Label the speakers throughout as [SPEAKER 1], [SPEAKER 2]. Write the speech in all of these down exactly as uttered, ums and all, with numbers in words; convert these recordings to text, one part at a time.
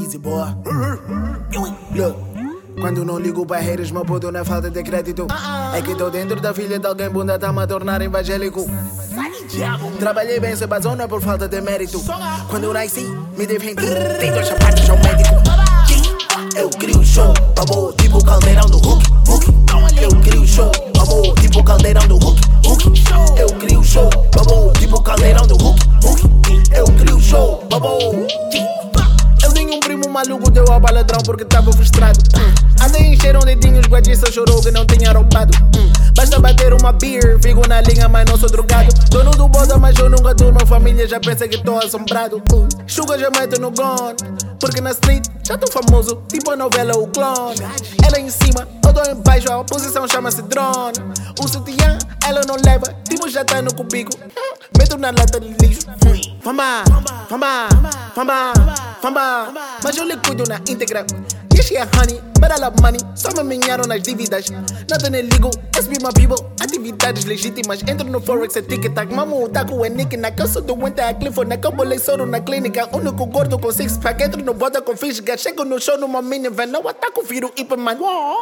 [SPEAKER 1] Easy boy. Look, quando não ligo para haters, meu puto não é falta de crédito. É que tô dentro da filha de alguém, bunda tá-me a tornar evangélico. Trabalhei bem, se basou não é por falta de mérito. Quando eu nasci, me defendi, tem dois sapatos, sou médico. Eu crio show, amor, tipo caldeirão do Hulk, Hulk. Eu crio show, amor, tipo caldeirão do Hulk, Hulk. Eu crio show, amor, tipo caldeirão do Hulk, Hulk. Eu crio show, amor. Eu tenho um primo maluco, deu a baladrão porque tava frustrado. Andei encheram dedinhos, guardiça chorou que não tinha roubado. Basta bater uma beer, fico na linha, mas não sou drogado. Dono do boda, mas eu nunca durmo, família já pensa que tô assombrado. Chuga já meto no gone, porque na street já tô famoso, tipo a novela O Clone. Ela em cima, eu tô embaixo, a posição chama-se drone. O sutiã, ela não leva, tipo já tá no cubico. Meto na lata de lixo. Fama, fama, fama, fama. Mas eu lhe cuido na íntegra. Yeah, she a honey, but I love money. Só me minharam nas dívidas. Nada nem ligo, S B my people. Atividades legítimas. Entro no Forex, é tic-tac. Mamo o taco, é nick-nack. Eu sou doente, a Clifford. Eu bolei soro na clínica. Único gordo com six-pack. Entro no bota com fisga. Chego no show numa minivan. Não ataco, viro hiperman.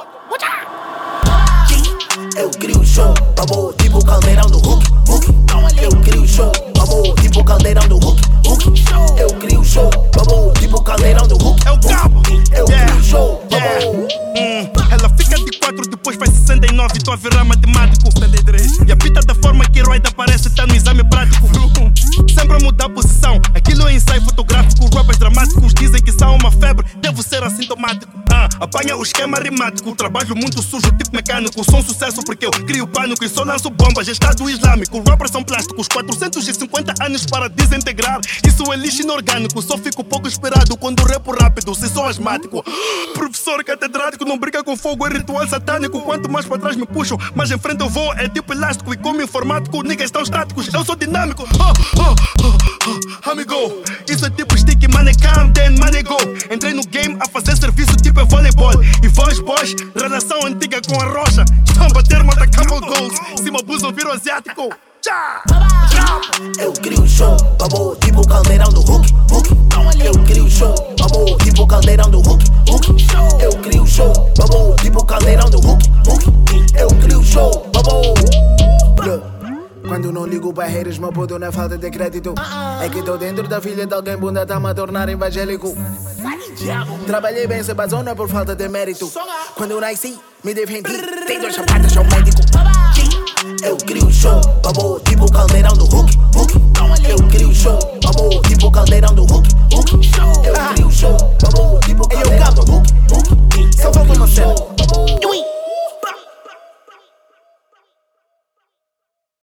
[SPEAKER 1] Eu crio show, amor, tipo caldeirão do Hulk, Hulk. Eu crio show, amor, tipo caldeirão do Hulk, Hulk. Eu crio show, amor, tipo caldeirão do Hulk.
[SPEAKER 2] É o cabo.
[SPEAKER 1] Eu crio show, amor.
[SPEAKER 2] Ela fica de quatro, depois faz sessenta e nove. Tô a virar matemático. setenta e três. E a fita da forma que herói aparece tá no exame prático. Sempre a mudar a posição. Aquilo é ensaio fotográfico. Rappers dramáticos dizem que são uma febre. Devo ser assintomático. Ah, apanha o esquema rimático. Trabalho muito sujo, tipo mecânico. Sou um sucesso porque eu crio pânico e só lanço bombas. Estado islâmico. Rappers são plásticos. quatrocentos e cinquenta anos para desintegrar. Isso é lixo inorgânico. Só fico pouco esperado quando repo rápido. Se sou asmático. Professor catedrático não briga com fogo, é ritual satânico. Quanto mais para trás me puxam, mais em frente eu vou. É tipo elástico e como informático, niggas estão estáticos. Eu sou dinâmico. Oh, oh, oh, oh, amigo, isso é tipo stick, money come, then money go. Entrei no game a fazer serviço tipo é voleibol. E voz, boys, relação antiga com a rocha. Estão a bater, mata couple goals. Se me abusam, viro asiático. Tchá!
[SPEAKER 1] Eu crio show, amor, tipo caldeirão do Hulk, Hulk. Eu crio show, amor, tipo caldeirão do Hulk, Hulk. Eu crio show, amor, tipo caldeirão do Hulk, Hulk. Eu crio show, amor. Quando não ligo para haters, meu puto não é falta de crédito. É que tô dentro da filha de alguém, bunda tá-me a tornar evangélico. Trabalhei bem, se basou não é por falta de mérito. Quando eu nasci, me defendi, tem dois sapatos, sou médico. Eu crio show, amor, tipo caldeirão do Hulk, Hulk. Eu crio